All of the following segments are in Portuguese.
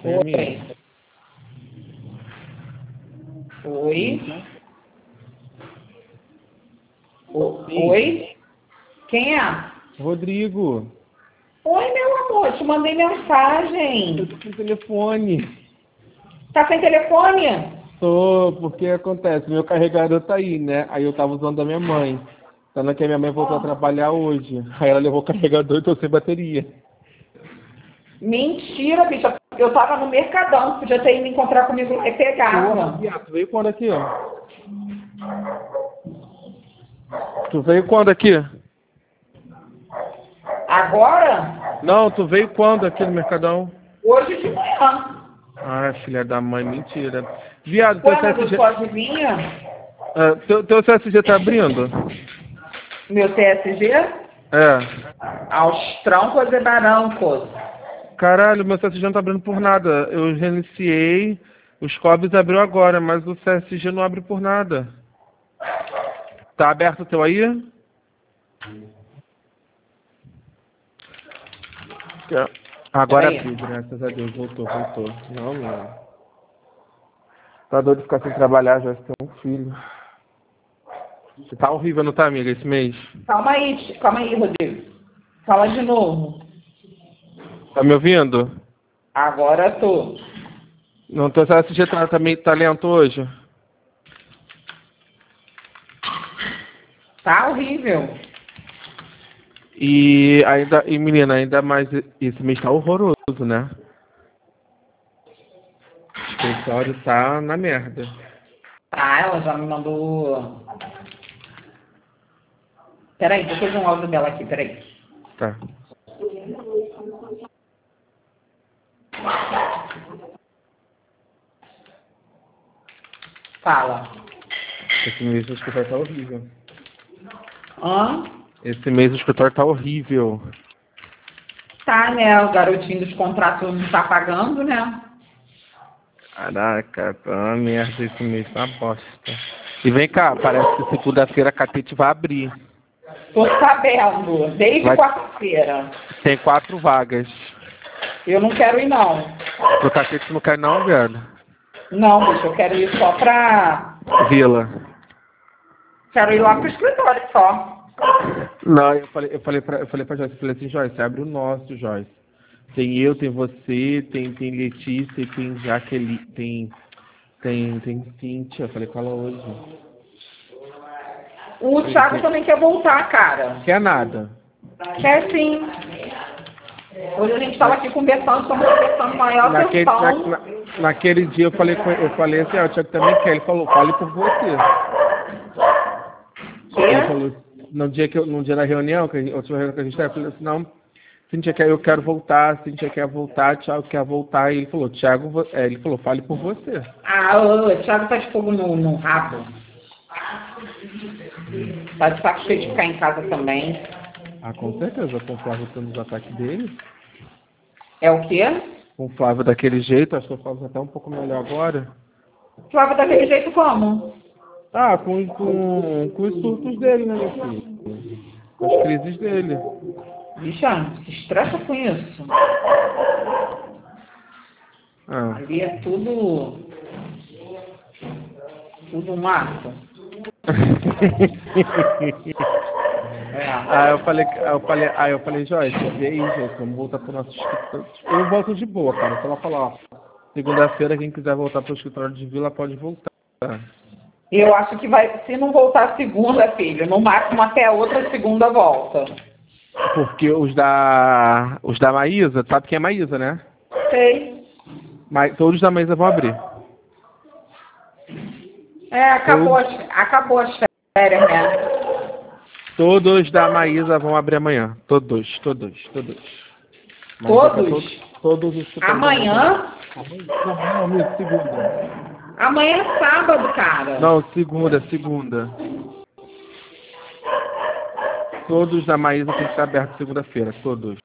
Oi. Oi. Oi? Quem é? Rodrigo. Oi, meu amor, te mandei mensagem. Eu tô com o telefone. Tá sem telefone? Tô, porque acontece, meu carregador tá aí, né? Aí eu tava usando da minha mãe. Sendo que a minha mãe voltou a trabalhar hoje. Aí ela levou o carregador e tô sem bateria. Mentira, bicha. Eu tava no Mercadão, podia ter ido me encontrar comigo lá e pegava. Porra, viado, tu veio quando aqui, ó? Tu veio quando aqui? Agora? Não, tu veio quando aqui no Mercadão? Hoje de manhã. Ah, filha da mãe, mentira. Viado, teu Ué, mas eu CSG... sou adivinha? teu CSG tá abrindo? Meu TSG? É. Aos troncos e barancos. Caralho, meu CSG não tá abrindo por nada. Eu reiniciei, os COBs abriu agora, mas o CSG não abre por nada. Tá aberto o teu aí? Agora Peraí. abriu, graças a Deus, voltou. Não, meu. Tá doido de ficar sem trabalhar, já tem um filho. Tá horrível, não tá, amiga, esse mês? Calma aí, Rodrigo. Fala de novo. Tá me ouvindo? Agora tô. Não, teu CSG também tá lento hoje? Tá horrível. E menina, ainda mais, esse mês tá horroroso, né? O escritório tá na merda. Tá, ela já me mandou. Peraí, deixa eu fazer um áudio dela aqui, peraí. Tá. Fala. Esse mês o escritório tá horrível. Hã? Esse mês o escritório tá horrível. Tá, né? O garotinho dos contratos não tá pagando, né? Caraca, tá uma merda esse mês, tá uma bosta. E vem cá, parece que segunda-feira a Catete vai abrir. Tô sabendo, desde quarta-feira. Tem 4 vagas. Eu não quero ir, não. Pro Catete não quer não, velho? Não, bicho, eu quero ir só pra... Vila. Quero ir lá pro escritório só. Não, eu falei pra Joyce, eu falei assim, Joyce, abre o nosso, Joyce. Tem eu, tem você, tem Letícia, tem Jaqueline, tem Cíntia, eu falei com ela hoje. O Thiago também quer voltar, cara. Quer nada. Quer sim. Hoje a gente tava aqui conversando, estamos conversando maior atenção. Naquele dia eu falei assim, o Thiago também quer. Ele falou, fale por você. Ele falou, no dia da reunião, que a última reunião que a gente teve, eu falei assim, não, Cíntia quer, eu quero voltar, Cíntia quer voltar, Thiago quer voltar. E ele falou, ele falou, fale por você. Ah, o Thiago tá de fogo no rabo. Tá de saco cheio de ficar em casa também. Ah, com certeza, com o Flávio tendo os ataques dele. É o quê? Com o Flávio daquele jeito, acho que o Flávio tá até um pouco melhor agora. Flávio daquele jeito como? Ah, com os surtos dele, né, meu filho? Com as crises dele. Bicha, se estressa com isso. Ah. Ali é tudo mato. Eu falei, Joyce, e aí, Joyce, vamos voltar pro nosso escritório. Eu volto de boa, cara. Só ela falar, ó, segunda-feira, quem quiser voltar pro escritório de Vila pode voltar. Eu acho que vai, se não voltar segunda, filho, no máximo até a outra segunda volta. Porque os da Maísa, sabe quem é Maísa, né? Sei. Mas todos da Maísa vão abrir. Acabou as férias, né? Todos da Maísa vão abrir amanhã. Todos. Todos? Todos os Amanhã? Não, amigo, segunda. Amanhã é sábado, cara. Não, segunda. Todos da Maísa tem que estar aberto segunda-feira, todos.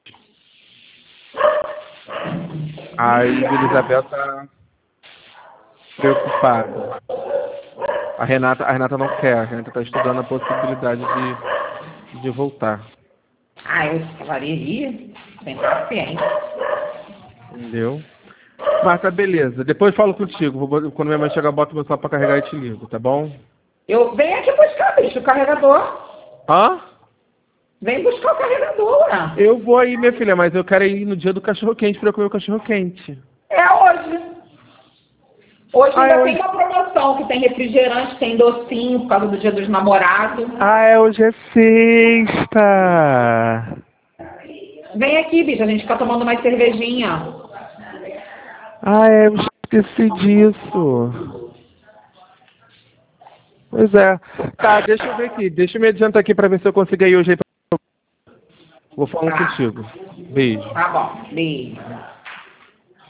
A Isabel tá preocupada. A Renata não quer, a Renata tá estudando a possibilidade de voltar. Eu falaria aí, sem paciência. Entendeu? Mas tá beleza. Depois falo contigo. Quando minha mãe chegar, boto o meu celular pra carregar e te ligo, tá bom? Vem aqui buscar, bicho, o carregador. Hã? Vem buscar o carregador, né? Eu vou aí, minha filha, mas eu quero ir no dia do cachorro-quente pra eu comer o cachorro-quente. É hoje. Hoje ainda hoje... tem uma promoção que tem refrigerante, tem docinho por causa do dia dos namorados. Hoje é sexta. Vem aqui, bicho, a gente fica tomando mais cervejinha. Eu esqueci disso. Pois é. Tá, deixa eu ver aqui. Deixa eu me adiantar aqui pra ver se eu consigo ir hoje aí. Vou falando contigo. Beijo. Tá bom, beijo.